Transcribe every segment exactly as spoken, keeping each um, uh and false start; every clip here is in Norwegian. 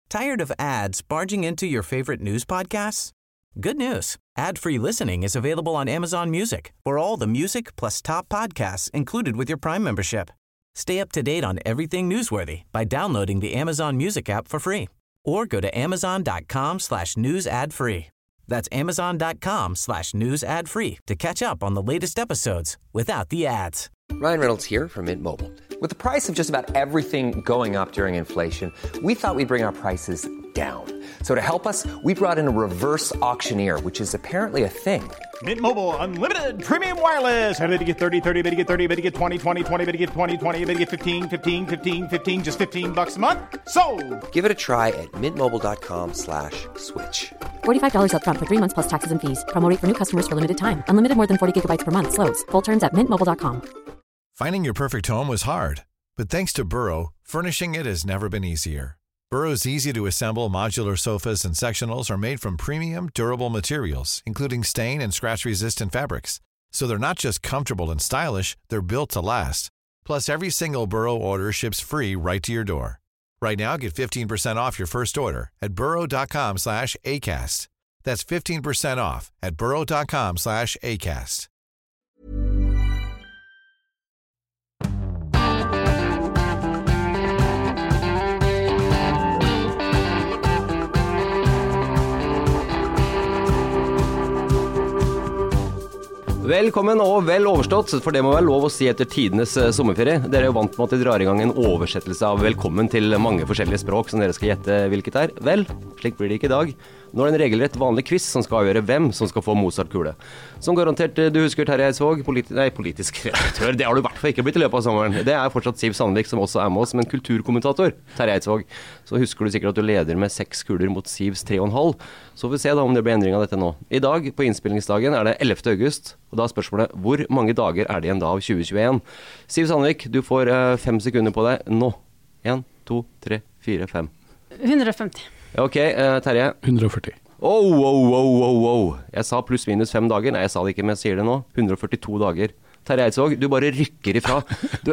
Tired of ads barging into your favorite news podcasts? Good news. Ad-free listening is available on Amazon Music for all the music plus top podcasts included with your Prime membership. Stay up to date on everything newsworthy by downloading the Amazon Music app for free or go to amazon.com slash news ad free. That's amazon.com slash news ad free to catch up on the latest episodes without the ads. Ryan Reynolds here from Mint Mobile. With the price of just about everything going up during inflation, we thought we'd bring our prices down. So to help us, we brought in a reverse auctioneer, which is apparently a thing. Mint Mobile Unlimited Premium Wireless. How to get thirty, thirty, how to get thirty, how to get twenty, twenty, twenty, how to get twenty, twenty, how to get fifteen, fifteen, fifteen, fifteen, just fifteen bucks a month? Sold! Give it a try at mintmobile.com slash switch. forty-five dollars up front for three months plus taxes and fees. Promo rate for new customers for limited time. Unlimited more than forty gigabytes per month. Slows full terms at mint mobile dot com. Finding your perfect home was hard, but thanks to Burrow, furnishing it has never been easier. Burrow's easy-to-assemble modular sofas and sectionals are made from premium, durable materials, including stain and scratch-resistant fabrics. So they're not just comfortable and stylish, they're built to last. Plus, every single Burrow order ships free right to your door. Right now, get fifteen percent off your first order at burrow.com slash ACAST. That's fifteen percent off at burrow.com slash ACAST. Velkommen og vel overstått, for det må være lov å si etter tidenes sommerferie. Dere er jo vant med at de drar i gang en oversettelse av velkommen til mange forskjellige språk som dere skal gjette hvilket er. Vel, slik blir det ikke i dag. Nå er det en regelrett vanlig quiz som skal avgjøre hvem som skal få Mozart-kule. Som garantert du husker Terje Eidsvåg, politi- nei, politisk redaktør, det har du i hvert fall ikke blitt i løpet av sommeren. Det er fortsatt Siv Sandvik som også er med oss, men kulturkommentator, Terje Eidsvåg. Så husker du sikkert at du leder med seks kuler mot Sivs tre og en halv. Så får vi se da om det blir endring av dette nå. I dag, på innspillingsdagen, er det ellevte august, og da er spørsmålet, hvor mange dager er det igjen da av tjue tjueen? Siv Sandvik, du får uh, fem sekunder på deg nå. En, to, tre, fire, fem. hundre og femti. Ok, uh, Terje. hundre og førti. Oh, oh, oh, oh, oh. Jeg sa pluss minus fem dager. Nei, jeg sa det ikke, men jeg sier det nå. hundre og førtito dager. Terje Eidsvåg, du bare rykker ifra. Du,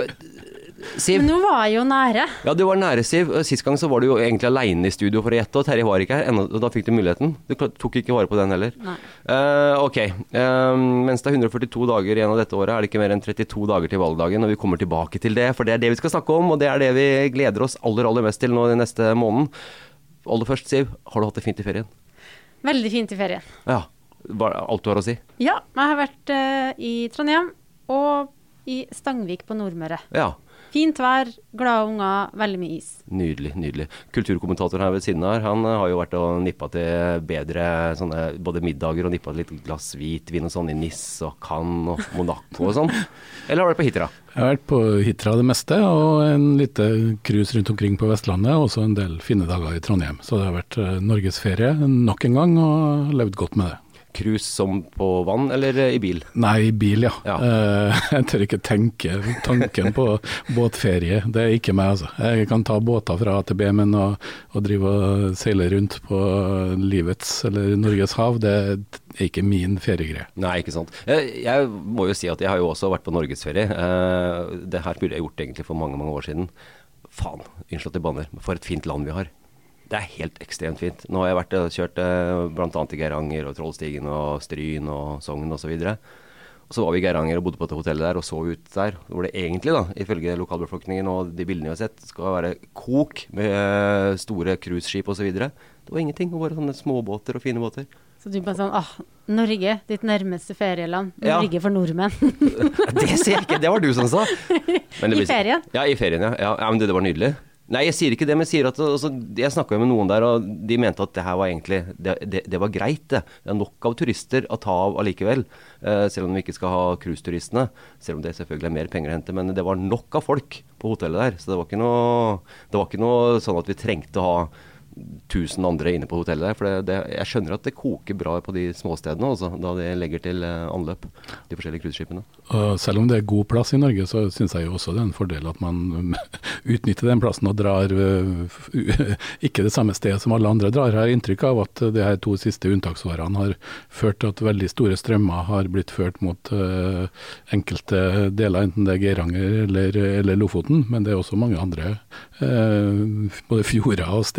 Siv. Men nå var jeg jo nære. Ja, du var nære, Siv. Sist gang så var du jo egentlig alene i studio for å gjette, og Terje var ikke her, og da fikk du muligheten. Du tok ikke vare på den heller. Nei. Uh, ok, uh, mens det er hundre og førtito dager igjen av dette året, er det ikke mer enn trettito dager til valgdagen, og vi kommer tilbake til det, for det er det vi skal snakke om, og det er det vi gleder oss aller, aller mest til nå i neste måned. Aller først, Siv, har du hatt det fint i ferien? Veldig fint i ferien. Ja, alt du har å si? Ja, jeg har vært uh, i Trondheim og i Stangvik på Nordmøre. Ja. Fint vær, glade unger, veldig mye is. Nydelig, nydelig. Kulturkommentator her ved siden her, han har jo vært og nippet til bedre sånne, både middager og nippet litt glass hvitvin og sånn i Nice og Cannes og Monaco og sånn. Eller har du vært på Hitra? Jeg har vært på Hitra det meste, og en lite cruise rundt omkring på Vestlandet, og også en del fine dager i Trondheim. Så det har vært norgesferie nok en gang, og levd godt med det. Cruise som på vann, eller i bil? Nei, i bil, ja. ja. Uh, jeg tør ikke tenke tanken på båtferie. Det er ikke meg, altså. Jeg kan ta båter fra A til B, men å, å drive og seile rundt på livets eller Norges hav, det er ikke min feriegreie. Nei, ikke sant. Jeg, jeg må jo si at jeg har jo også vært på norgesferie. Uh, det her burde jeg gjort egentlig for mange, mange år siden. Faen, unnskyld at jeg banner, for et fint land vi har. Det er helt ekstremt fint. Nå har jeg vært og kjørt blant annet i Geiranger og Trollstigen og Stryn og Sogn og så videre. Og så var vi i Geiranger og bodde på et hotell der og så ut der, hvor det egentlig da, ifølge lokalbefolkningen og de bildene vi har sett, skal være kok med store cruiseskip og så videre. Det var ingenting, det var bare sånne småbåter og fine båter. Så du bare sånn, ah, Norge, ditt nærmeste ferieland. Norge ja. for nordmenn. Det ser jeg ikke, det var du som sa. Men det I ferien? Ja, i ferien, ja. ja. ja men det, det var nydelig. Nei, jeg sier ikke det, men jeg sier at altså, jeg snakket jo med noen der, og de mente at det her var egentlig, det, det, det var greit det. Det er nok av turister å ta av allikevel, uh, selv om vi ikke skal ha cruiseturistene, selv om det selvfølgelig er mer penger å hente, men det var nok av folk på hotellet der, så det var ikke noe, det var ikke noe sånn at vi trengte å ha tusen andre inne på hotellet der, for det, det, jeg skjønner at det koker bra på de småstedene også, da de legger til uh, anløp, de forskjellige cruiseskipene. Og selv om det er god plass i Norge, så synes jeg jo også det er en fordel at man utnytter den plassen og drar uh, ikke det samme sted som alle andre drar. Jeg har inntrykk av at de her to siste unntaksårene har ført til at veldig store strømmer har blitt ført mot uh, enkelte deler, enten det er Geiranger eller, eller Lofoten, men det er også mange andre uh, både fjorder og steder som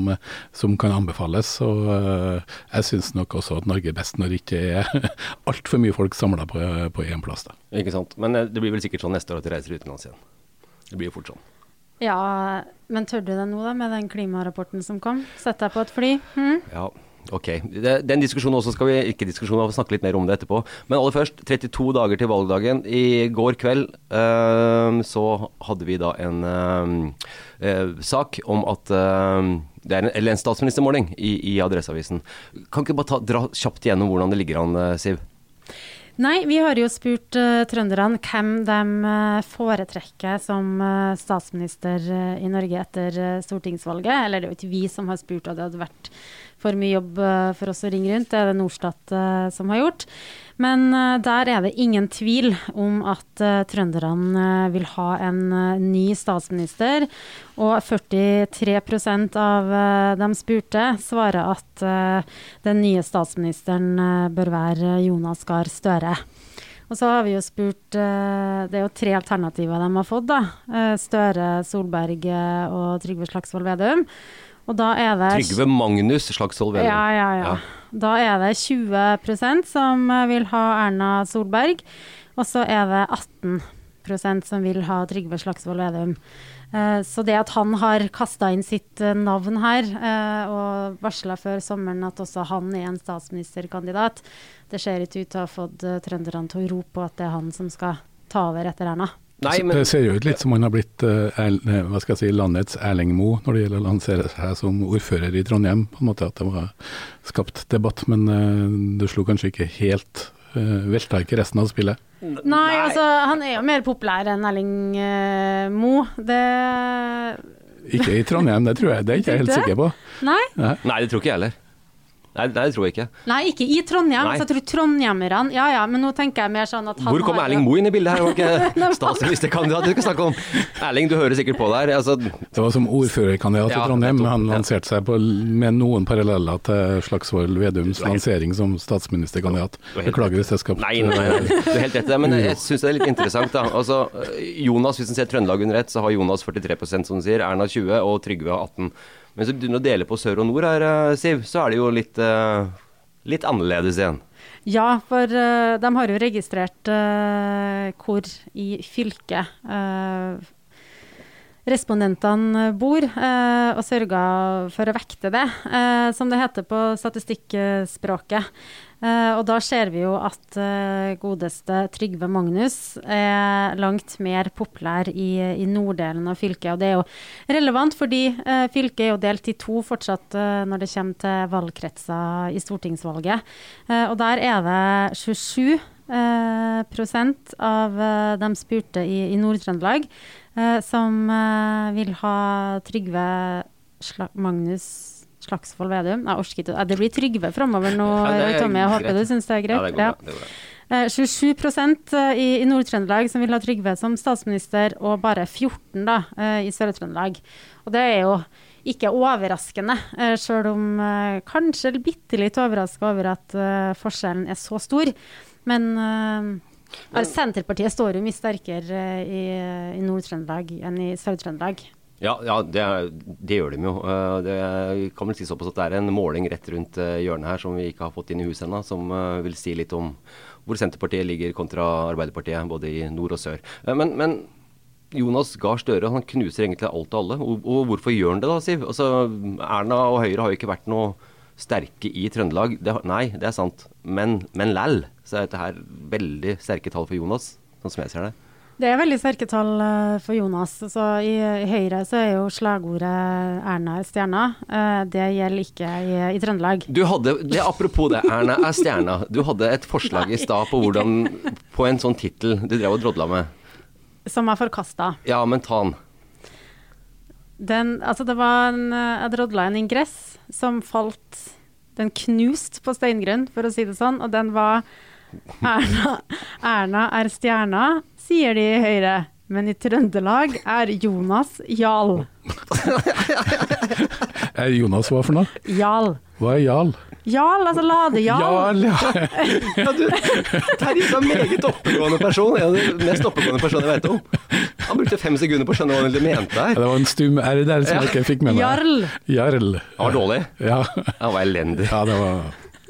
som, som kan anbefales, og uh, jeg synes nok også at Norge er best når det ikke er alt for mye folk samlet på, på en plass. Da. Ikke sant, men det blir vel sikkert sånn neste år at de reiser utenlands igjen. Det blir jo fort sånn. Ja, men tør du det nå da, med den klimarapporten som kom? Sett deg på et fly? Hm? Ja, ok. Det, den diskusjonen også skal vi, ikke diskusjonen, vi snakke litt mer om det etterpå. Men aller først, trettito dager til valgdagen. I går kveld øh, så hadde vi da en øh, øh, sak om at øh, det er en, eller en statsministermåling i, i Adresseavisen. Kan ikke bare ta, dra kjapt igjennom hvordan det ligger an, Siv? Nei, vi har jo spurt uh, trønderne hvem de uh, foretrekker som uh, statsminister uh, i Norge etter uh, stortingsvalget. Eller det er jo ikke vi som har spurt, og det hadde vært for mye jobb uh, for oss å ringe rundt. Det er det Norstat uh, som har gjort. Men uh, der er det ingen tvil om at uh, trønderne uh, vil ha en uh, ny statsminister. Og førtitre prosent av uh, de spurte svarer at uh, den nye statsministeren uh, bør være Jonas Gahr Støre. Og så har vi jo spurt, uh, det er jo tre alternativer de har fått da. Uh, Støre, Solberg uh, og Trygve Slagsvold Vedum. Og da er det Trygve Magnus Slagsvold Vedum. Ja, ja, ja. ja. Da er det tjue prosent som vil ha Erna Solberg, og så er det atten prosent som vil ha Trygve Slagsvold Vedum. Så det at han har kastet inn sitt navn her, og varslet før sommeren at også han er en statsministerkandidat, det ser ikke ut til å ha fått trønderne til å rope på at det er han som skal ta over etter Erna. Nei, men... Det ser jo ut litt som han har blitt uh, er, hva skal jeg si, landets Erling Moe når det gjelder å lansere seg som ordfører i Trondheim, på en måte at det var skapt debatt, men uh, det slo kanskje ikke helt, uh, velta ikke resten av spillet. Nei, Nei, altså han er jo mer populær enn Erling uh, Moe. Det... Ikke i Trondheim, det tror jeg, det er ikke jeg helt sikker på. Nei? Nei, Nei det tror ikke jeg heller. Nei, nei, det tror jeg ikke. Nei, ikke i Trondheim. Nei. Altså, jeg tror trondhjemmerne, ja, ja, men nå tenker jeg mer sånn at han Hvor kom har... Erling Moe inn i bildet her? Det var ikke statsministerkandidat du skal snakke om. Erling, du hører sikkert på der. Altså... Det var som ordførerkandidat i ja, Trondheim, men han ja. lanserte seg på, med noen paralleller til Slagsvold Vedums lansering som statsministerkandidat. Beklager hvis jeg skal... Nei, nei, nei, du er helt rett det, men jeg synes det er litt interessant da. Altså, Jonas, hvis du ser Trøndelag under rett, så har Jonas førtitre prosent som du sier, Erna tjue og Trygve atten. Men så begynner du å dele på sør og nord her, Siv, så er det jo litt... Uh... Litt annerledes igjen. Ja, for uh, de har jo registrert uh, hvor i fylket uh, respondentene bor, uh, og sørget for å vekte det, uh, som det heter på statistikkspråket. Uh, og da ser vi jo at uh, godeste Trygve Magnus er langt mer populær i, i norddelen av fylket, og det er jo relevant fordi uh, fylket er jo delt i to fortsatt uh, når det kommer til valgkretser i stortingsvalget. Uh, og der er det tjuesju uh, prosent av uh, de spurte i, i Nord-Trøndelag uh, som uh, vil ha Trygve Sla- Magnus Slagsvold Vedum. Jeg orsker ikke. Det blir Trygve fremover nå, ja, Tommy. Jeg håper du synes det er greit. Ja, det går bra. Det går bra. Uh, tjuesju prosent i, i Nord-Trøndelag som vil ha Trygve som statsminister, og bare fjorten da, uh, i Sør-Trøndelag. Og det er jo ikke overraskende, uh, selv om uh, kanskje bitte litt overrasket over at uh, forskjellen er så stor. Men... Uh, Men Senterpartiet står jo mye sterkere i, i Nord-Trøndelag enn i Sør-Trøndelag. Ja, ja det, er, det gjør de jo. Det kan vel si såpass at det er en måling rett rundt hjørnet her som vi ikke har fått inn i huset ennå, som vil si litt om hvor Senterpartiet ligger kontra Arbeiderpartiet, både i nord og sør. Men, men Jonas Gahr Støre, han knuser egentlig alt og alle. Og, og hvorfor gjør han det da, Siv? Altså, Erna og Høyre har jo ikke vært noe sterke i Trøndelag. Det, nei, det er sant. Men, men lell, så er dette her veldig sterke tall for Jonas, sånn som jeg ser det. Det er veldig sterke tall uh, for Jonas. Så i, i Høyre så er jo slagordet Erna er stjerna. Uh, det gjelder ikke i, i Trøndelag. Du hadde, det, apropos det, Erna er stjerna. Du hadde et forslag i stad på hvordan, på en sånn titel du drev og drodla med. Som er forkastet. Ja, men ta den. Den, altså det var en, jeg drodla en ingress som falt, den knust på steingrunn, for å si det sånn, og den var Erna, Erna er stjerna, sier de i Høyre, men i Trøndelag er Jonas Jarl. Er Jonas hva for noe? Jarl. Hva er Jarl? Jarl, altså ladejarl. Jarl, ja. Ja, du, Terje er en meget oppegående person, en av de mest oppegående personene jeg vet om. Han brukte fem sekunder på å skjønne hva han egentlig mente her. Ja, det var en stum R der som jeg ikke fikk med meg. Jarl. Jarl. Han var dårlig. Ja. Han var elendig. Ja, det var...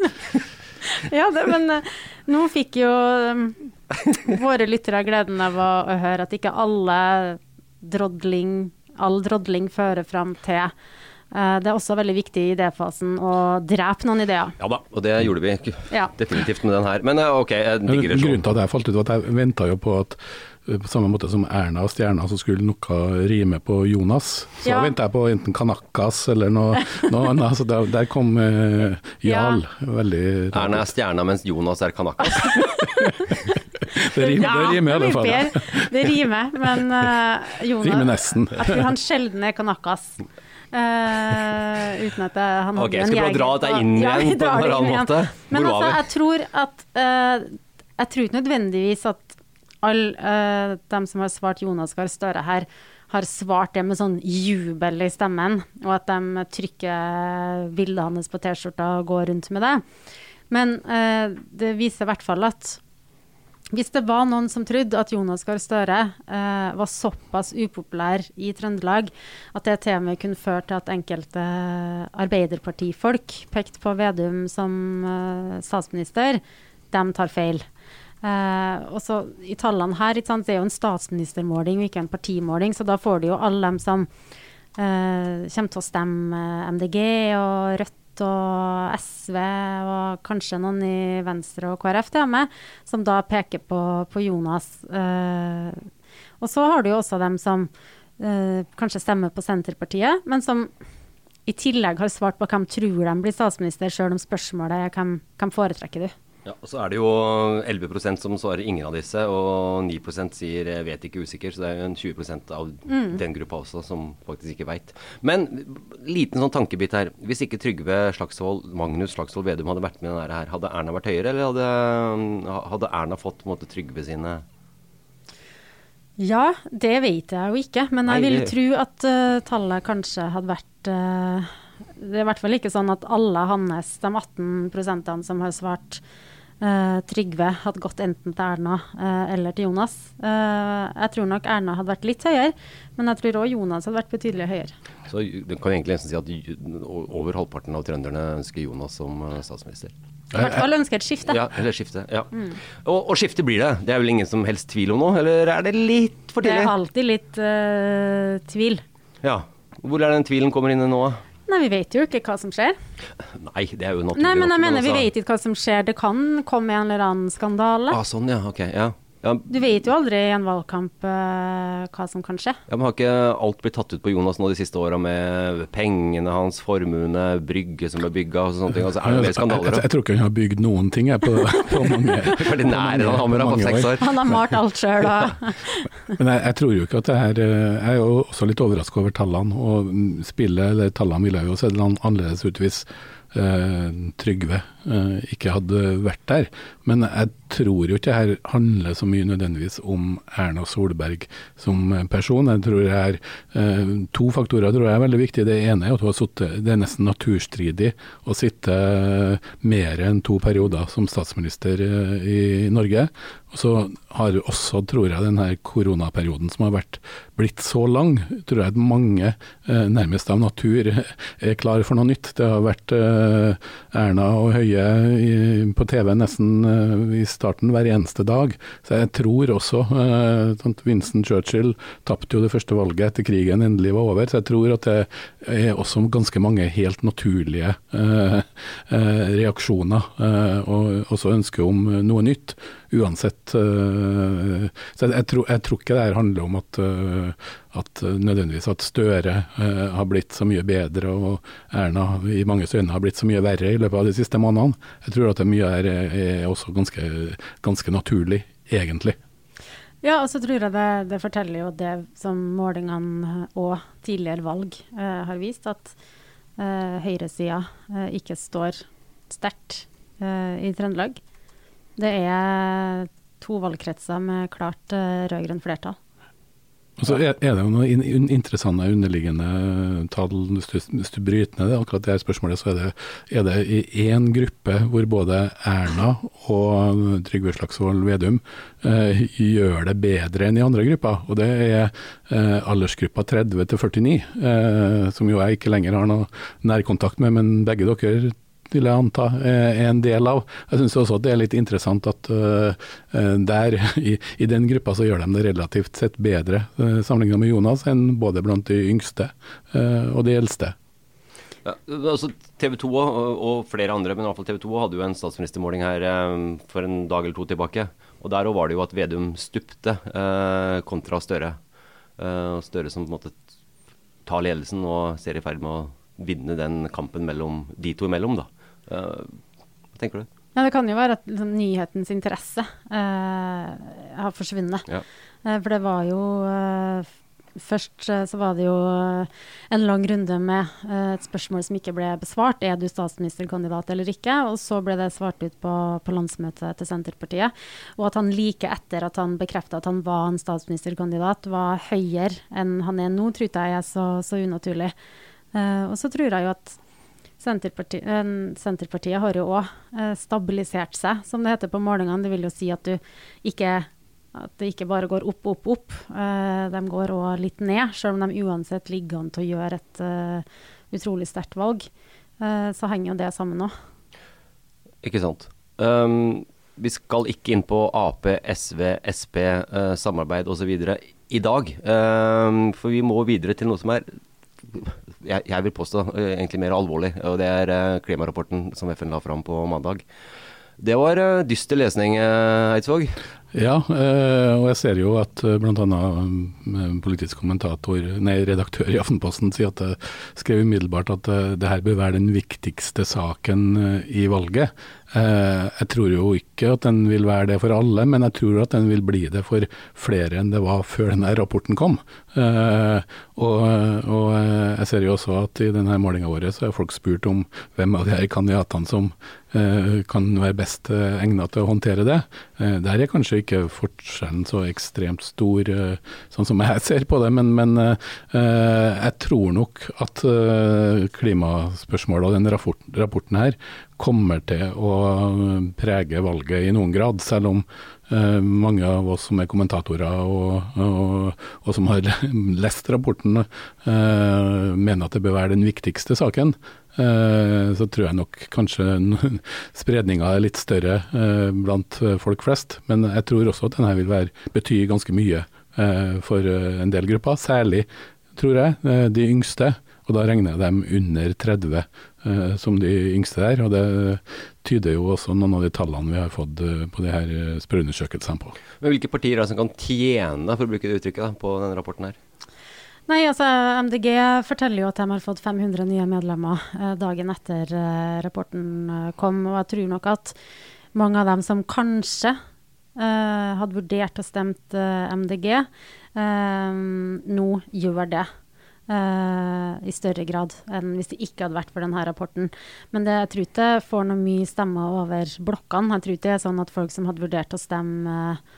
Ja, det, men uh, nå fikk jo um, våre lyttere gleden av å, å høre at ikke alle drodling, all drodling fører fram til. Uh, det er også veldig viktig i idéfasen å drepe noen ideer. Ja da, og det gjorde vi Ja. definitivt med den her. Men uh, ok, jeg digger det sånn. Grunnen til at jeg falt ut var at jeg ventet jo på at uh, på samme måte som Erna og Stjerna så skulle noe rime på Jonas. Så Ja. ventet jeg på enten Kanakas eller noe, noe annet. Så der, der kom uh, Jarl. Veldig... Erna er stjerna, mens Jonas er kanakas. Det rimer, det rimer i alle fall. det, rimer, det rimer, men uh, Jonas, Rimer nesten. jeg tror han sjelden er kanakas. Uh, uten at jeg, han Ok, hadde en skal vi bare jeger dra på- deg inn Ja, vi igjen på drar en det inn annen igjen. måte? Men Hvor altså, var vi? jeg tror at uh, jeg tror ikke nødvendigvis at alle uh, dem som har svart Jonas Gahr Støre her, har svart det med sånn jubel i stemmen, og at de trykker bildet hans på T-skjorta og går rundt med det. Men uh, det viser i hvert fall at hvis det var noen som trodde at Jonas Gahr Støre eh, var såpass upopulær i Trøndelag at det til og med kunne føre til at enkelte arbeiderpartifolk pekte på Vedum som eh, statsminister, de tar feil. Eh, og så i tallene her, ikke sant, det er jo en statsministermåling og ikke en partimåling, så da får de jo alle dem som eh, kommer til å stemme M D G og Rødt og S V og kanskje noen i Venstre og K R F til med, som da peker på, på Jonas. Eh, og så har du jo også dem som eh, kanskje stemmer på Senterpartiet, men som i tillegg har svart på hvem tror de blir statsminister, selv om spørsmålet er hvem, hvem foretrekker du? Ja, og så er det jo elleve prosent som svarer ingen av disse, og ni prosent sier vet ikke, usikker, så det er jo en tjue prosent av mm. den gruppa også som faktisk ikke vet. Men liten sånn tankebit her. Hvis ikke Trygve Slagsvold, Magnus Slagsvold Vedum hadde vært med den her, hadde Erna vært høyere, eller hadde, hadde Erna fått på en måte Trygve sine? Ja, det vet jeg jo ikke, men jeg Nei, vil det... tro at uh, tallet kanskje hadde vært... Uh, det er i hvert fall ikke sånn at alle hans, de atten prosentene som har svart Uh, Trygve hadde gått enten til Erna uh, eller til Jonas. Uh, jeg tror nok Erna hadde vært litt høyere, men jeg tror også Jonas hadde vært betydelig høyere. Så det kan egentlig nesten si at over halvparten av trønderne ønsker Jonas som uh, statsminister. I hvert fall ønsker et skifte. Ja, eller skifte, ja. Mm. Og, og skifte blir det. Det er vel ingen som helst tvil om nå, eller er det litt for tidlig? Det er alltid litt uh, tvil. Ja. Hvor er den tvilen kommer inn nå? Nei, vi vet jo ikke hva som skjer. Nei, det er jo naturlig. Nei, men jeg nok, mener, altså. vi vet ikke hva som skjer. Det kan komme en eller annen skandale. Ah, sånn, ja, ok, ja. Ja. Du vet jo aldri i en valgkamp uh, hva som kan skje. Ja, men har ikke alt blitt tatt ut på Jonas nå de siste årene med pengene hans, formuene, brygge som er bygget og sånne ting? Altså, er det mer skandaler? Jeg, jeg, jeg tror ikke han har bygd noen ting jeg, på, på mange år. Veldig nære han har med på seks år. Han har malt alt selv. Men jeg, jeg tror jo ikke at det her, jeg er jo også litt overrasket over tallene, og spillet, eller tallene ville jo sett annerledes ut hvis Uh, Trygve uh, ikke hadde vært der, men jeg tror jo ikke det her handler så mye nødvendigvis om Erna Solberg som person. Jeg tror det er uh, to faktorer tror jeg er veldig viktige. Det ene er at hun har sittet, det er nesten naturstridig å sitte uh, mer enn to perioder som statsminister uh, i Norge, og så har også, tror jeg, den her koronaperioden som har vært blitt så lang, tror jeg at mange uh, nærmest av natur er klar for noe nytt. Det har vært uh, Erna og Høie i, på T V nesten uh, i starten hver eneste dag. Så jeg tror også uh, Winston Churchill tapte jo det første valget etter krigen endelig var over, så jeg tror at det er også ganske mange helt naturlige uh, uh, reaksjoner uh, og også ønske om noe nytt, uansett. Uh, så jeg, jeg, tror, jeg tror ikke det her handler om at uh, at nødvendigvis at Støre uh, har blitt så mye bedre og Erna i mange øyne har blitt så mye verre i løpet av de siste månedene. Jeg tror at det mye er, er også ganske, ganske naturlig, egentlig. Ja, og så tror jeg det, det forteller jo det som målingene og tidligere valg uh, har vist, at uh, høyresida uh, ikke står sterkt uh, i Trøndelag. Det er to valgkretser med klart uh, rødgrønn flertall. Og så er det jo noen interessante underliggende tall, hvis du bryter ned det, akkurat det her spørsmålet, så er det, er det i en gruppe hvor både Erna og Trygve Slagsvold Vedum eh, gjør det bedre enn i andre grupper, og det er eh, aldersgruppa tretti til førtini, eh, som jo jeg ikke lenger har noe nærkontakt med, men begge dere vil jeg anta er en del av. Jeg synes også at det er litt interessant at uh, der, i, i den gruppa så gjør de det relativt sett bedre uh, sammenlignet med Jonas enn både blant de yngste uh, og de eldste. Ja, altså T V to og, og flere andre, men i hvert fall T V to hadde jo en statsministermåling her um, for en dag eller to tilbake, og der var det jo at Vedum stupte uh, kontra Støre. Uh, Støre som på en måte tar ledelsen og ser i ferd med å vinne den kampen mellom de to imellom da. Uh, hva tenker du? Ja, det kan jo være at liksom, nyhetens interesse uh, har forsvunnet. Ja. Uh, for det var jo uh, først uh, så var det jo uh, en lang runde med uh, et spørsmål som ikke ble besvart. Er du statsministerkandidat eller ikke? Og så ble det svart ut på, på landsmøtet til Senterpartiet. Og at han like etter at han bekreftet at han var en statsministerkandidat, var høyere enn han er nå, tror jeg er så, så unaturlig. Uh, og så tror jeg jo at Senterpartiet, uh, Senterpartiet har jo også uh, stabilisert seg, som det heter på målingene. Det vil jo si at, du ikke, at det ikke bare går opp, opp, opp. Uh, de går også litt ned, selv om de uansett ligger an til å gjøre et uh, utrolig sterkt valg. Uh, så henger jo det sammen også. Ikke sant. Um, vi skal ikke inn på A P, S V, S P, uh, samarbeid og så videre i dag. Um, for vi må videre til noe som er Jeg, jeg vil påstå uh, egentlig mer alvorlig, og det er uh, klimarapporten som F N la fram på mandag. Det var uh, dyster lesning, uh, Eidsvåg. Ja, uh, og jeg ser jo at uh, blant annet um, politisk kommentator, nei, redaktør i Aftenposten sier at uh, skrev umiddelbart at uh, det her bør være den viktigste saken uh, i valget. Uh, jeg tror jo ikke at den vil være det for alle, men jeg tror at den vil bli det for flere enn det var før denne rapporten kom. Uh, og, og uh, jeg ser jo også at i denne målingen vår så har folk spurt om hvem av de her kandidatene som uh, kan være best uh, egnet til å håndtere det. Uh, der er kanskje ikke forskjellen så ekstremt stor, uh, sånn som jeg ser på det, men, men uh, jeg tror nok at uh, klimaspørsmålet og den rapporten, rapporten her kommer til å prege valget i noen grad, selv om uh, mange av oss som er kommentatorer og, og, og som har lest rapporten uh, mener at det bør være den viktigste saken. Uh, så tror jeg nok kanskje spredningen er litt større uh, blant folk flest, men jeg tror også at denne vil være, bety ganske mye uh, for uh, en del grupper, særlig tror jeg uh, de yngste, og da regner jeg dem under tretti uh, som de yngste der, og det tyder jo også noen av de tallene vi har fått uh, på de her spørreundersøkelsene på. Men hvilke partier er det som kan tjene, for å bruke det uttrykket da, på denne rapporten her? Nei, altså M D G forteller jo at de har fått fem hundre nye medlemmer eh, dagen etter eh, rapporten eh, kom, og jeg tror nok at mange av dem som kanskje eh, hadde vurdert å stemt eh, M D G, eh, nå gjør det. Uh, i større grad enn hvis det ikke hadde vært for denne rapporten. Men det, jeg tror ikke det får noe mye stemmer over blokkene. Jeg tror ikke det er sånn at folk som hadde vurdert å stemme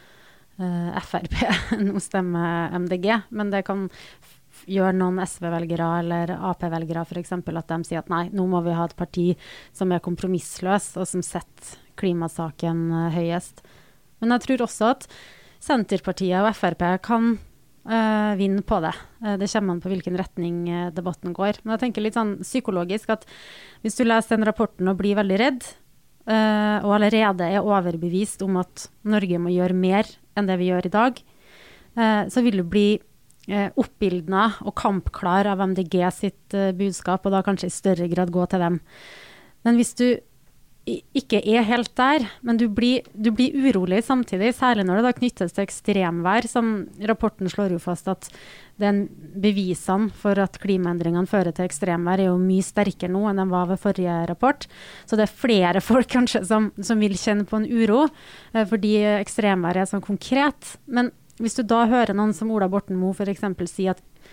uh, F R P nå stemmer M D G, men det kan f- gjøre noen S V-velgere eller A P-velgere for eksempel at de sier at nei, nå må vi ha et parti som er kompromissløs og som setter klimasaken uh, høyest. Men jeg tror også at Senterpartiet og F R P kan Uh, vinne på det. Uh, det kommer an på hvilken retning uh, debatten går. Men jeg tenker litt sånn psykologisk at hvis du leser den rapporten og blir veldig redd, uh, og allerede er overbevist om at Norge må gjøre mer enn det vi gjør i dag, uh, så vil du bli uh, oppildnet og kampklar av M D G sitt uh, budskap, og da kanskje i større grad gå til dem. Men hvis du ikke er helt der, men du blir, du blir urolig samtidig, særlig når det da knyttes til ekstremvær, som rapporten slår jo fast at den bevisene for at klimaendringene fører til ekstremvær er jo mye sterkere nå enn de var ved forrige rapport. Så det er flere folk kanskje som, som vil kjenne på en uro, fordi ekstremvær er sånn konkret. Men hvis du da hører noen som Ola Borten Moe for eksempel si at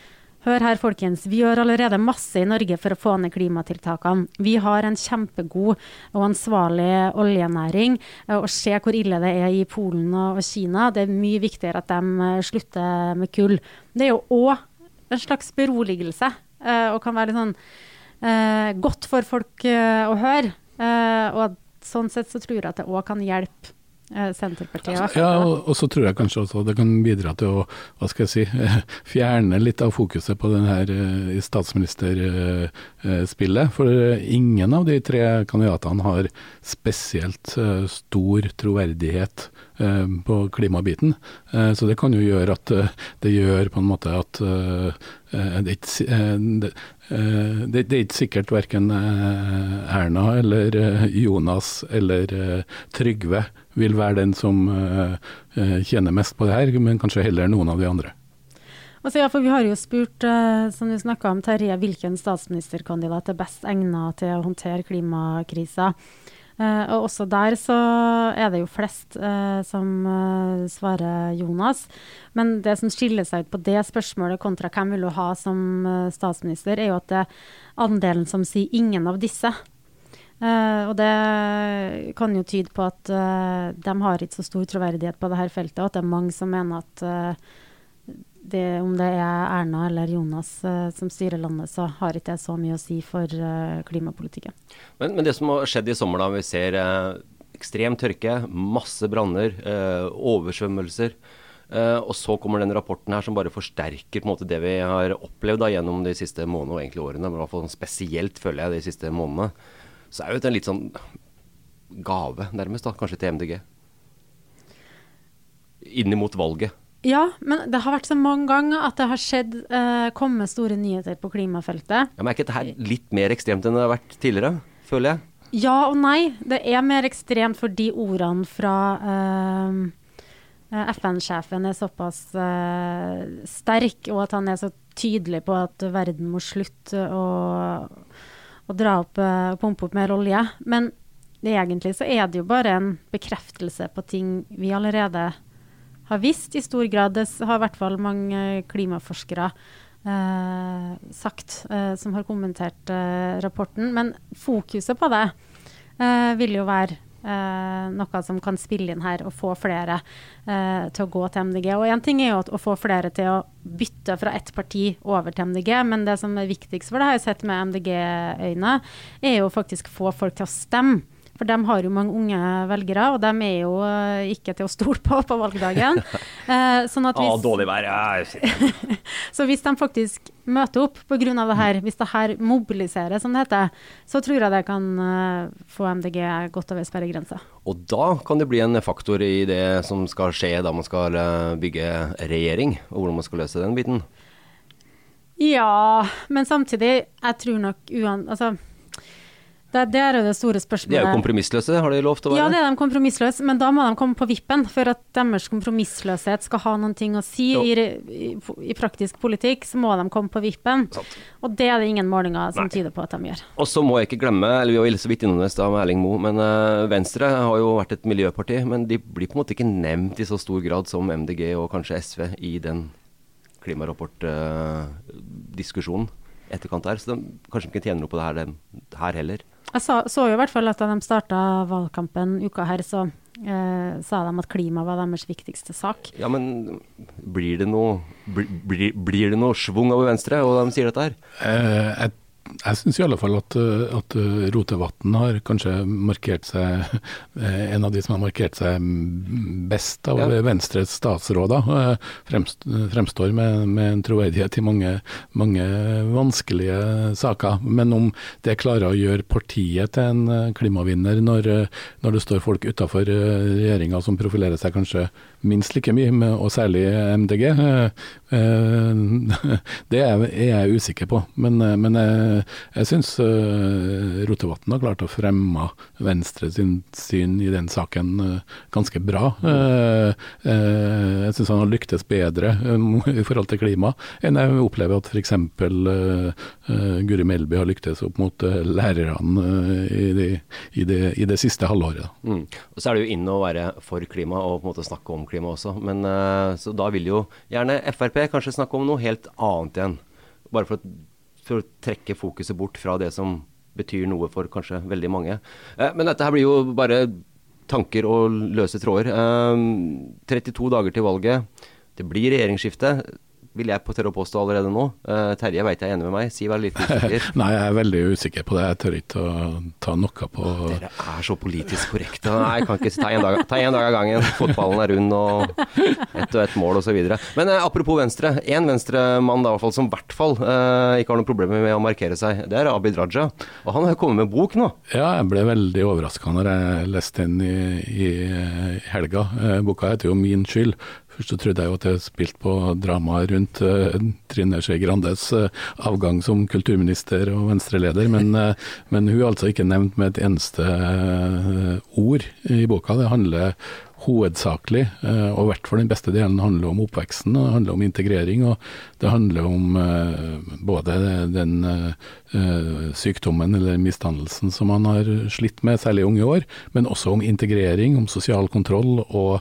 Hør her, folkens. Vi gjør allerede masse i Norge for å få ned klimatiltakene. Vi har en kjempegod og ansvarlig oljenæring, og se hvor ille det er i Polen og Kina. Det er mye viktigere at de slutter med kull. Det er jo også en slags beroligelse, og kan være litt sånn eh, godt for folk eh, å høre. Eh, og sånn sett så tror jeg at det også kan hjelpe Senterpartiet. Ja, og, og så tror jeg kanskje også det kan bidra til å, hva skal jeg si, fjerne litt av fokuset på den her statsministerspillet, for ingen av de tre kandidatene har spesielt stor troverdighet på klimabiten, så det kan jo gjøre at det gjør på en måte at det er ikke, det, det, det er ikke sikkert hverken Erna eller Jonas eller Trygve vil være den som tjener mest på det her, men kanskje heller noen av de andre. Altså, ja, for vi har jo spurt, som du snakket om, Terje, hvilken statsministerkandidat er best egnet til å håndtere klimakrisa. Uh, og også der så er det jo flest uh, som uh, svarer Jonas, men det som skiller seg ut på det spørsmålet kontra hvem vil du ha som uh, statsminister, er jo at det er andelen som sier ingen av disse. Uh, og det kan jo tyde på at uh, de har ikke så stor troverdighet på det her feltet, og at det er mange som mener at uh, det, om det er Erna eller Jonas uh, som styrer landet, så har ikke det så mye å si for uh, klimapolitikken. Men, men det som har skjedd i sommer da, vi ser uh, ekstrem tørke, masse branner, uh, oversvømmelser, uh, og så kommer den rapporten her som bare forsterker på en måte det vi har opplevd da, gjennom de siste månedene og egentlig årene, men i hvert fall spesielt føler jeg de siste månedene. Så er jo det en litt sånn gave nærmest da, kanskje til M D G. Inn mot valget. Ja, men det har vært så mange ganger at det har skjedd, eh, komme store nyheter på klimafeltet. Ja, men er ikke dette her litt mer ekstremt enn det har vært tidligere, føler jeg? Ja og nei. Det er mer ekstremt fordi ordene fra eh, F N-sjefen er såpass eh, sterk, og at han er så tydelig på at verden må slutte å, å dra opp og pumpe opp mer olje. Men det, egentlig så er det jo bare en bekreftelse på ting vi allerede har visst i stor grad. Det har i hvert fall mange klimaforskere eh, sagt, eh, som har kommentert eh, rapporten. Men fokuset på det eh, vil jo være eh, noe som kan spille inn her og få flere eh, til å gå til M D G. Og en ting er jo at, å få flere til å bytte fra ett parti over til M D G, men det som er viktigst for det, har jeg sett med M D G-øyne, er jo faktisk få folk til å stemme. For de har jo mange unge velgere, og de er jo uh, ikke til å stole på på valgdagen. Uh, sånn at hvis, ah, dårlig vær, ja. Så hvis de faktisk møter opp på grunn av det her, hvis det her mobiliserer, som det heter, så tror jeg det kan uh, få M D G godt over sperregrensa. Og da kan det bli en faktor i det som skal skje da man skal uh, bygge regjering, og hvordan man skal løse den biten. Ja, men samtidig, jeg tror nok uan... Altså, Det, det er jo det store spørsmålet. De er jo kompromissløse, har de lov til å være? Ja, det er de kompromissløse, men da må de komme på vippen, for at deres kompromissløshet skal ha noen ting å si i, i, i praktisk politikk, så må de komme på vippen. Sant. Og det er det ingen målinger som Nei. tyder på at de gjør. Og så må jeg ikke glemme, eller vi var så vidt innom det da med Erling Moe, men uh, Venstre har jo vært et miljøparti, men de blir på en måte ikke nevnt i så stor grad som M D G og kanskje S V i den klimarapport-diskusjonen uh, etterkant her, så de kanskje ikke tjener noe på det her, den, her heller. Jeg så, så jo i hvert fall at da de startet valgkampen uka her, så eh, sa de at klima var deres viktigste sak. Ja, men blir det noe, blir, blir det noe svung over Venstre, og de sier dette her? Eh, jeg Jeg synes i alle fall at, at Rotevatn har kanskje markert seg, en av de som har markert seg best av ja. Venstres statsråder, fremst, fremstår med, med en troverdighet i mange, mange vanskelige saker. Men om det klarer å gjøre partiet til en klimavinner når, når det står folk utenfor regjeringen som profilerer seg kanskje minst like mye, og særlig M D G, det er jeg usikker på. Men, men jeg Jeg synes uh, Rotevatn har klart å fremme Venstre sin syn i den saken uh, ganske bra. Uh, uh, jeg synes han har lyktes bedre um, i forhold til klima enn jeg opplever at for eksempel uh, uh, Guri Melby har lyktes opp mot uh, lærerne uh, i, de, i, de, i det siste halvåret. Mm. Og så er det jo inn å være for klima og på en måte snakke om klima også, men uh, så da vil jo gjerne F R P kanskje snakke om noe helt annet igjen. bare for å, for å trekke fokuset bort fra det som betyr noe for kanskje veldig mange. Eh, men dette her blir jo bare tanker og løse tråder. Eh, trettito dager til valget. Det blir regjeringsskifte. Vil jeg på tørre å påstå allerede nå. Uh, Terje, vet jeg er enig med meg? Si vær litt usikker. Nei, jeg er veldig usikker på det. Jeg tør ikke å ta noe på... Dere er så politisk korrekte. Nei, jeg kan ikke ta en dag, ta en dag av gangen. Fotballen er rund og ett og ett mål og så videre. Men uh, apropos Venstre. En venstremann da, i hvert fall, som i hvert fall uh, ikke har noen problemer med å markere seg. Det er Abid Raja. Og han har jo kommet med bok nå. Ja, jeg ble veldig overrasket når jeg leste den i, i helga. Uh, boka heter jo Min skyld. Først så trodde jeg jo at jeg spilte på dramaet rundt uh, Trine Skei Grandes uh, avgang som kulturminister og venstreleder, men, uh, men hun er altså ikke nevnt med et eneste uh, ord i boka. Det handler hovedsakelig, uh, og i hvert fall den beste delen handler om oppveksten, og det handler om integrering, og det handler om uh, både den uh, sykdommen eller misdannelsen som man har slitt med, særlig i unge år, men også om integrering, om sosial kontroll og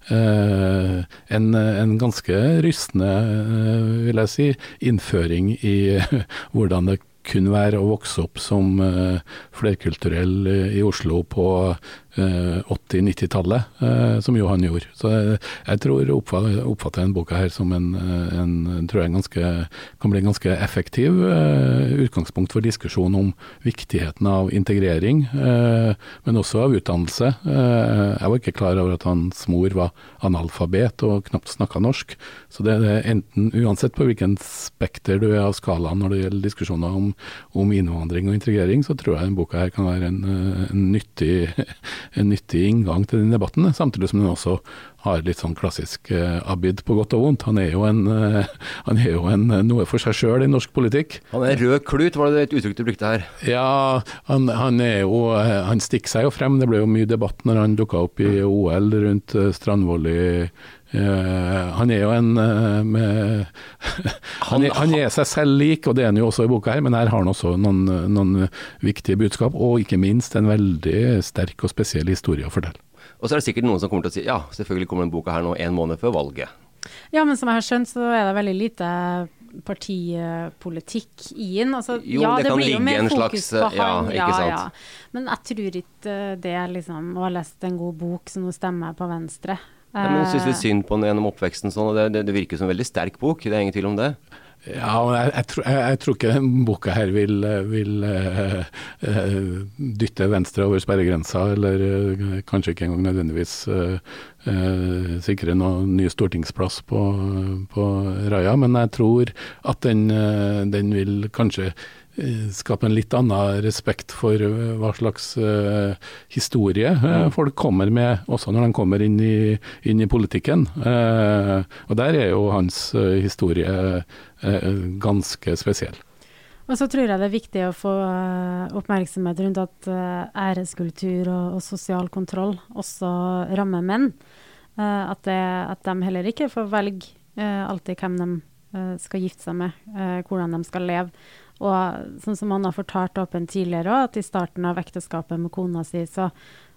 uh, en, en ganske rystende, uh, vil jeg si, innføring i uh, hvordan det kunne være å vokse opp som uh, flerkulturell uh, i Oslo på uh, åtti-nittitallet, uh, som jo han gjorde. Så jeg, jeg tror oppfatter, oppfatter den boka her som en, en tror jeg ganske, kan bli en ganske effektiv uh, utgangspunkt for diskusjon om viktigheten av integrering, uh, men også av utdannelse. Uh, jeg var ikke klar over at hans mor var analfabet og knapt snakket norsk, så det er enten, uansett på hvilken spekter du er av skalaen når det gjelder diskusjoner om om innvandring og integrering, så tror jeg den boka her kan være en, en, nyttig, en nyttig inngang til den debatten, samtidig som den også har litt sånn klassisk uh, Abid på godt og vondt. Han er jo, en, uh, han er jo en, noe for seg selv i norsk politikk. Han er rød klut, var det et uttrykk du brukte her? Ja, han, han er jo, han stikker seg jo frem. Det ble jo mye debatt når han dukket opp i O L rundt uh, Strandvolley. Uh, han er jo en uh, med han, er, han er seg selv lik, og det er han jo også i boka her, men her har han også noen, noen viktige budskap, og ikke minst en veldig sterk og spesiell historie å fortelle. Og så er det sikkert noen som kommer til å si, ja, selvfølgelig kommer den boka her nå en måned før valget. Ja, men som jeg har skjønt, så er det veldig lite partipolitikk i den. Altså, jo, ja, det, det kan blir jo ligge en fokus slags, på han, ja, ikke sant. Ja, ja. Men jeg tror ikke det liksom, å ha lest en god bok som nå stemmer på Venstre. Ja, men jeg synes litt synd på den gjennom oppveksten, sånn, og det, det, det virker som en veldig sterk bok, det er ingen tvil om det. Ja, jeg, jeg, tror, jeg, jeg tror ikke denne boka her vil, vil uh, uh, dytte Venstre over sperregrensa, eller uh, kanskje ikke engang nødvendigvis uh, uh, sikre noen ny stortingsplass på, på Raja, men jeg tror at den, uh, den vil kanskje skape en litt annen respekt for hva slags uh, historie uh, folk kommer med, også når de kommer inn i, inn i politikken. Uh, og der er jo hans uh, historie uh, ganske spesiell. Og så tror jeg det er viktig å få uh, oppmerksomhet rundt at uh, æreskultur og, og sosial kontroll også rammer menn. Uh, at, det, at de heller ikke får velge uh, alltid hvem de uh, skal gifte seg med, uh, hvordan de skal leve. Og sånn som han har fortalt åpent tidligere, at i starten av ekteskapet med kona si, så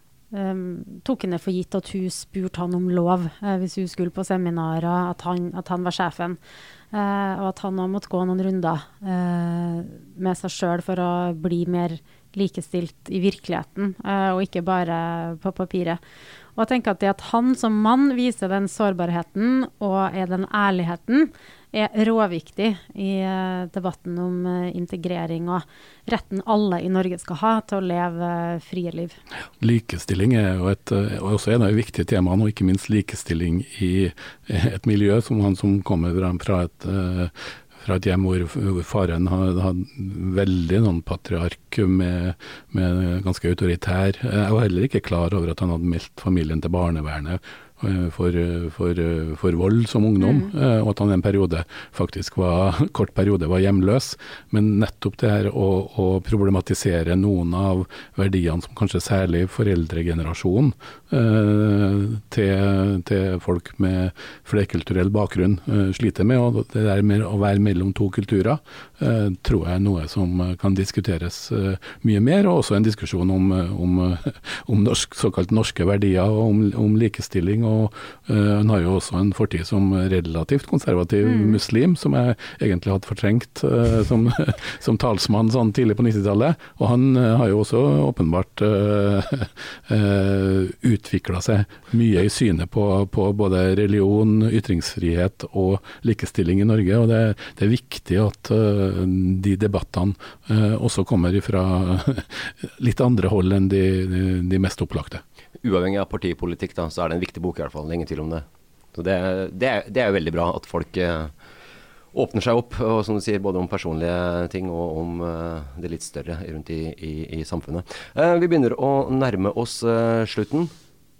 um, tok han det for gitt at hun spurte han om lov uh, hvis hun skulle på seminarer, at han, at han var sjefen. Uh, og at han har måttet gå noen runder uh, med seg selv for å bli mer likestilt i virkeligheten, uh, og ikke bare på papiret. Og jeg tenker at det at han som mann viser den sårbarheten og er den ærligheten, er råviktig i uh, debatten om uh, integrering og retten alle i Norge skal ha til å leve uh, frie liv. Likestilling er jo et, uh, også en av de viktige temaene, og ikke minst likestilling i et miljø som han som kommer fra et uh, fra et hjem hvor faren hadde veldig noen patriark med, med ganske autoritær. Jeg var heller ikke klar over at han hadde meldt familien til barnevernet for, for, for vold som ungdom, mm. og at han en periode faktisk var, kort periode var hjemløs, men nettopp det her å, å problematisere noen av verdiene som kanskje særlig foreldregenerasjonen eh, til, til folk med flerkulturell bakgrunn eh, sliter med, og det der med å være mellom to kulturer eh, tror jeg er noe som kan diskuteres eh, mye mer, og også en diskusjon om, om, om norsk, såkalt norske verdier, og om, om likestilling, og uh, han har jo også en fortid som relativt konservativ mm. muslim, som jeg egentlig hadde fortrengt uh, som, som talsmann sånn tidlig på nittitallet, og han uh, har jo også åpenbart uh, uh, utviklet seg mye i synet på, på både religion, ytringsfrihet og likestilling i Norge, og det, det er viktig at uh, de debattene uh, også kommer fra litt andre hold enn de, de, de mest opplagte. Uavhengig av partipolitikk da, så er det en viktig bok i hvert fall, det er ingen tvil om det. Så det, det, er, det er jo veldig bra at folk eh, åpner seg opp, og som du sier, både om personlige ting og om eh, det litt større rundt i, i, i samfunnet. Eh, vi begynner å nærme oss eh, slutten.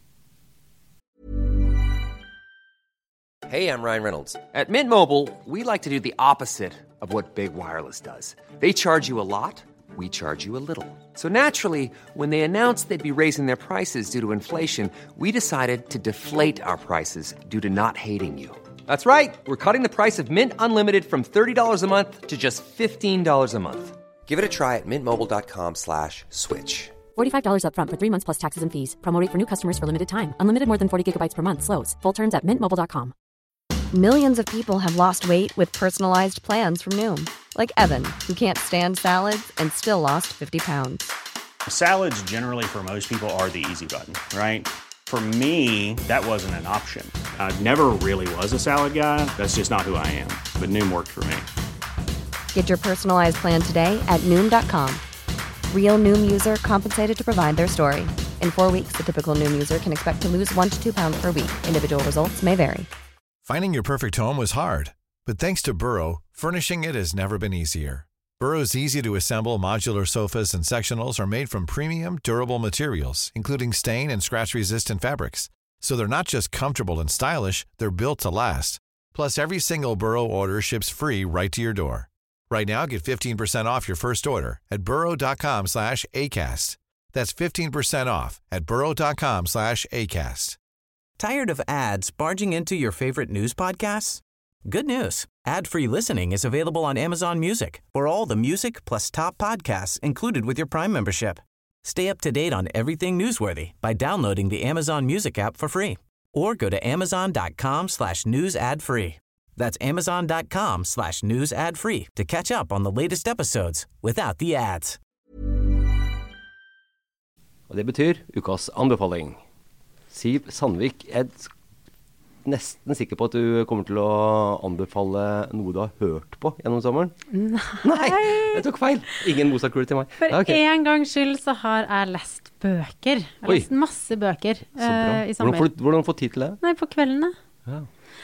Hey, I'm Ryan Reynolds. At Mint Mobile, we like to do the opposite of what Big Wireless does. They charge you a lot. We charge you a little. So naturally, when they announced they'd be raising their prices due to inflation, we decided to deflate our prices due to not hating you. That's right. We're cutting the price of Mint Unlimited from thirty dollars a month to just fifteen dollars a month. Give it a try at mintmobile.com slash switch. forty-five dollars up front for three months plus taxes and fees. Promo rate for new customers for limited time. Unlimited more than forty gigabytes per month. Slows full terms at mint mobile dot com. Millions of people have lost weight with personalized plans from Noom. Like Evan, who can't stand salads and still lost fifty pounds. Salads generally for most people are the easy button, right? For me, that wasn't an option. I never really was a salad guy. That's just not who I am. But Noom worked for me. Get your personalized plan today at Noom dot com. Real Noom user compensated to provide their story. In four weeks, the typical Noom user can expect to lose one to two pounds per week. Individual results may vary. Finding your perfect home was hard, but thanks to Burrow, furnishing it has never been easier. Burrow's easy-to-assemble modular sofas and sectionals are made from premium, durable materials, including stain and scratch-resistant fabrics. So they're not just comfortable and stylish, they're built to last. Plus, every single Burrow order ships free right to your door. Right now, get fifteen percent off your first order at burrow.com slash ACAST. That's fifteen percent off at burrow.com slash ACAST. Tired of ads barging into your favorite news podcasts? Good news. Ad-free listening is available on Amazon Music for all the music plus top podcasts included with your Prime membership. Stay up to date on everything newsworthy by downloading the Amazon Music app for free or go to amazon.com slash news ad free. That's amazon.com slash news ad free to catch up on the latest episodes without the ads. Og det betyr ukas anbefaling. Siv Sandvik, jeg er nesten sikker på at du kommer til å anbefale noe du har hørt på gjennom sommeren. Nei. Nei, jeg tok feil. Ingen Mozart-kule til meg. For ja, okay. en gangs skyld så har jeg lest bøker. Jeg har Oi. lest masse bøker uh, i sommer. Hvordan får du hvordan får tid til det? Nei, på kveldene. Ja.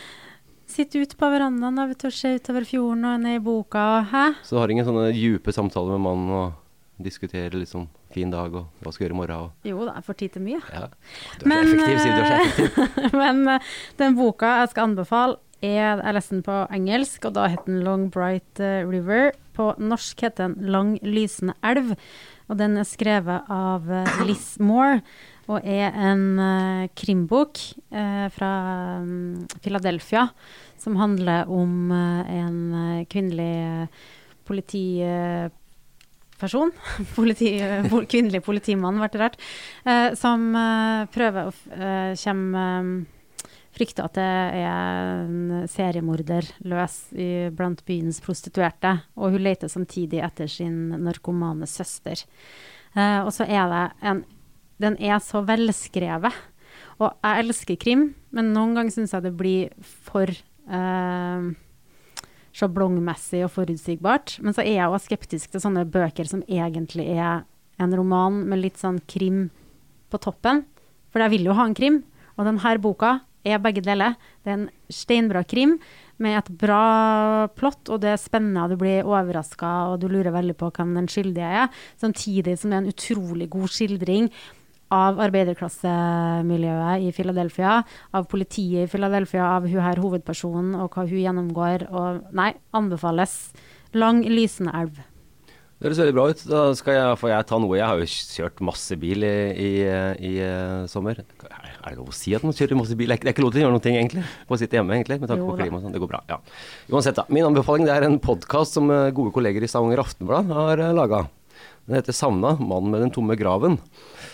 Sitte ute på verandaen da, vet du, og se utover fjorden og ned i boka. Hæ? Så du har ingen sånne djupe samtaler med mannen og diskutere liksom fin dag og hva skal gjøre i morgen? Og... Jo, da, jeg får tid til mye. Ja. Du er men, så effektiv, Siv, du er så effektiv. Men uh, den boka jeg skal anbefale, er, jeg leste den på engelsk, og da heter den Long Bright uh, River. På norsk heter den Lang Lysende Elv, og den er skrevet av uh, Liz Moore, og er en uh, krimbok uh, fra um, Philadelphia, som handler om uh, en uh, kvinnelig uh, politi... Uh, person, politi, kvinnelig politimann, vært rart, eh, som eh, prøver å eh, komme eh, frykte at det er en seriemorder løs i, blant byens prostituerte, og hun leter samtidig etter sin narkomane søster. Eh, og så er det en, den er så velskrevet, og jeg elsker krim, men noen ganger synes jeg det blir for... Eh, sjablongmessig og forutsigbart, men så er jeg også skeptisk til sånne bøker som egentlig er en roman med litt sånn krim på toppen, for jeg vil jo ha en krim, og denne boka er begge deler. Det er en steinbra krim med et bra plott, og det er spennende, og du blir overrasket, og du lurer veldig på hvem den skyldige er, samtidig som det er en utrolig god skildring av arbeiderklassemiljøet i Philadelphia, av politiet i Philadelphia, av hun her hovedpersonen, og hva hun gjennomgår, og nei, anbefales. Lang lysende elv. Det høres veldig bra ut. Da skal jeg, får jeg ta noe. Jeg har jo kjørt masse bil i, i, i, i sommer. Er det lov å si at man kjører masse bil? Det er ikke lov til å gjøre noe egentlig. På å sitte hjemme egentlig, med tanke på klima og sånn. Det går bra, ja. Uansett da. Min anbefaling, det er en podcast som gode kolleger i Stavanger Aftenblad har laget. Den heter Savna, mannen med den tomme graven.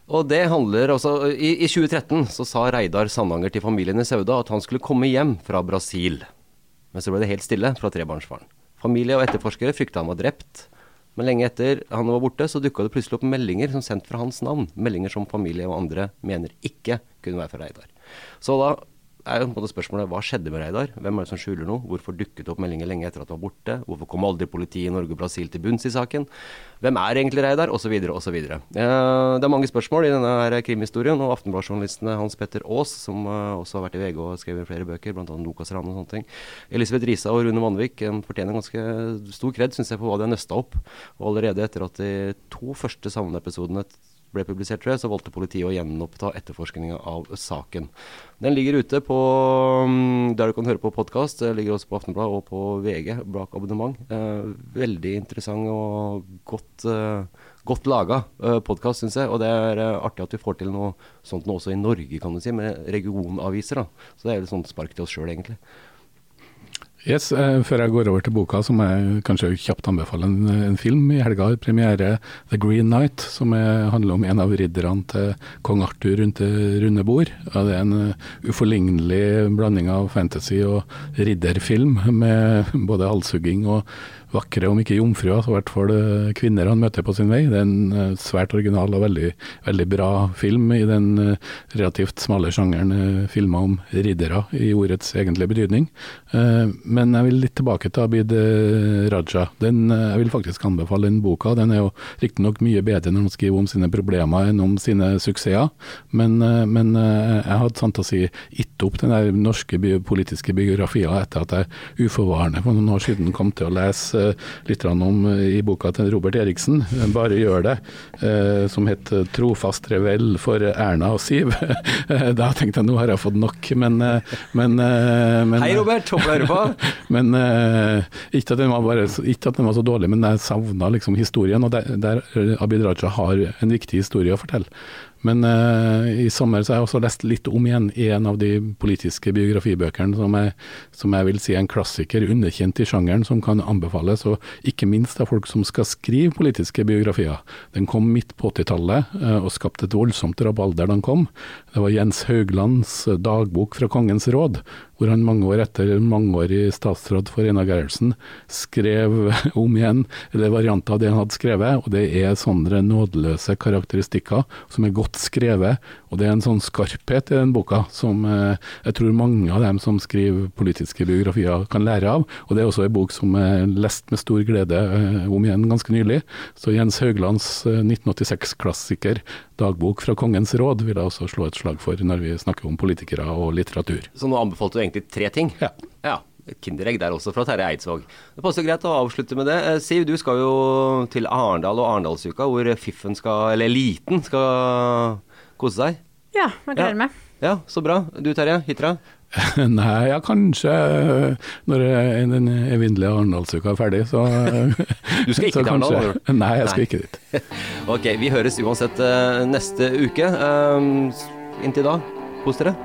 Og det handler også, i, i tjue tretten så sa Reidar Sandanger til familien i Sauda at han skulle komme hjem fra Brasil. Men så ble det helt stille fra trebarnsfaren. Familie og etterforskere fryktet han var drept. Men lenge etter han var borte, så dukket det plutselig opp meldinger som sendt fra hans navn. Meldinger som familie og andre mener ikke kunne være fra Reidar. Så da er jo på en måte spørsmålet, hva skjedde med Reidar? Hvem er det som skjuler noe? Hvorfor dukket det opp meldinger lenge etter at han var borte? Hvorfor kom aldri politiet i Norge og Brasil til bunns i saken? Hvem er egentlig Reidar? Og så videre, og så videre. Eh, det er mange spørsmål i denne her krimhistorien, og Aftenbladet-journalistene Hans Petter Aas, som uh, også har vært i V G og skrevet flere bøker, blant annet Lukas Rand og sånne ting. Elisabeth Risa og Rune Vanvik um, fortjener ganske stor kred, synes jeg, på hva de har nøstet opp. Og allerede etter at de to første savneepisodene ble publisert, tror jeg, så valgte politiet å gjenoppta etterforskningen av saken. Den ligger ute på, der du kan høre på podcast, det ligger også på Aftenbladet og på V G, bak abonnement. Eh, veldig interessant og godt, eh, godt laget eh, podcast, synes jeg, og det er eh, artig at vi får til noe sånt nå også i Norge, kan du si, med regionaviser da. Så det er jo et sånt spark til oss selv, egentlig. Yes, eh, før jeg går over til boka, så må jeg kanskje kjapt anbefale en, en film. I helga har premiere The Green Knight, som er, handler om en av ridderne til kong Arthur rundt det runde bord. Ja, det er en uh, uforlignelig blanding av fantasy og ridderfilm, med både halshugging og vakre, om ikke jomfruer, så i hvert fall kvinner han møter på sin vei. Det er en uh, svært original og veldig, veldig bra film i den uh, relativt smale sjangeren uh, filmer om riddere i ordets egentlige betydning. Uh, men jeg vil litt tilbake til Abid uh, Raja. Den, uh, jeg vil faktisk anbefale den boka. Den er jo riktig nok mye bedre når han skriver om sine problemer enn om sine suksesser. Men, uh, men uh, jeg hadde sant å si gitt opp den der norske bi- politiske biografien etter at jeg uforvarende for noen år siden kom til å lese litt om i boka til Robert Eriksen, Bare gjør det, eh, som het Trofast revell for Erna og Siv. Da tenkte jeg, nå har jeg fått nok, men... men, men Hei Robert, håper du hører på. Men eh, ikke, at den var bare, ikke at den var så dårlig, men jeg savnet liksom historien, og der, der Abid Raja har en viktig historie å fortelle. Men uh, i sommer så har jeg også lest litt om igjen en av de politiske biografibøkene som jeg, som jeg vil si er en klassiker, underkjent i sjangeren, som kan anbefales, og ikke minst av folk som skal skrive politiske biografier. Den kom midt på åttitallet uh, og skapte et voldsomt rabalder da den kom. Det var Jens Hauglands dagbok fra Kongens råd, hvor han mange år etter mangeårig statsråd for Einar Gerhardsen skrev om igjen, eller varianter av det han hadde skrevet, og det er sånne nådeløse karakteristikker som er godt skrevet, og det er en sånn skarphet i den boka som eh, jeg tror mange av dem som skriver politiske biografier kan lære av, og det er også en bok som jeg lest med stor glede eh, om igjen ganske nylig. Så Jens Hauglands eh, nitten åttiseks-klassiker Dagbok fra Kongens råd vil jeg også slå et slag for når vi snakker om politikere og litteratur. Så nå anbefalte du egentlig tre ting? Ja. Ja. Et kinderegg der også fra Terje Eidsvåg. Det passer greit å avslutte med det. Siv, du skal jo til Arendal og Arendalsuka, hvor Fiffen skal, eller Eliten skal kose seg. Ja, jeg gleder meg. Ja, så bra. Du Terje, Hitra? Nei, ja, kanskje når den evinnelige Arendalsuka er ferdig, så... Du skal ikke til Arendal? Nei, jeg skal Nei. ikke dit. Ok, vi høres uansett uh, neste uke. Um, inntil da, hos dere.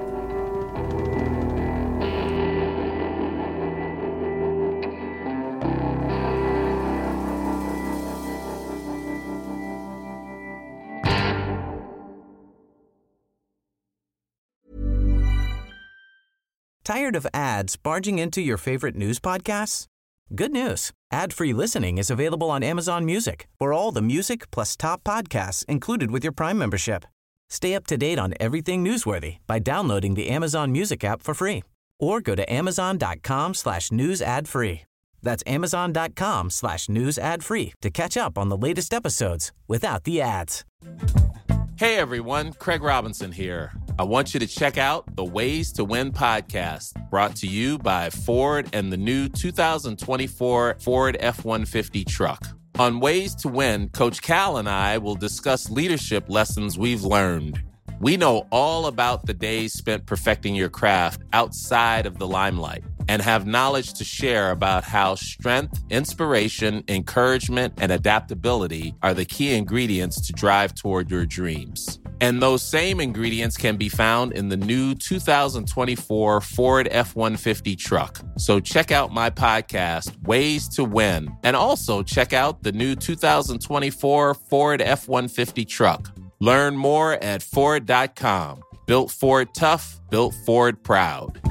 Tired of ads barging into your favorite news podcasts? Good news. Ad-free listening is available on Amazon Music for all the music plus top podcasts included with your Prime membership. Stay up to date on everything newsworthy by downloading the Amazon Music app for free or go to amazon.com slash news ad free. That's amazon.com slash news ad free to catch up on the latest episodes without the ads. Hey everyone, Craig Robinson here. I want you to check out the Ways to Win podcast, brought to you by Ford and the new two thousand twenty-four Ford F one fifty truck. On Ways to Win, Coach Cal and I will discuss leadership lessons we've learned. We know all about the days spent perfecting your craft outside of the limelight and have knowledge to share about how strength, inspiration, encouragement, and adaptability are the key ingredients to drive toward your dreams. And those same ingredients can be found in the new two thousand twenty-four Ford F one fifty truck. So check out my podcast, Ways to Win, and also check out the new two thousand twenty-four Ford F one fifty truck. Learn more at Ford dot com. Built Ford tough, built Ford proud.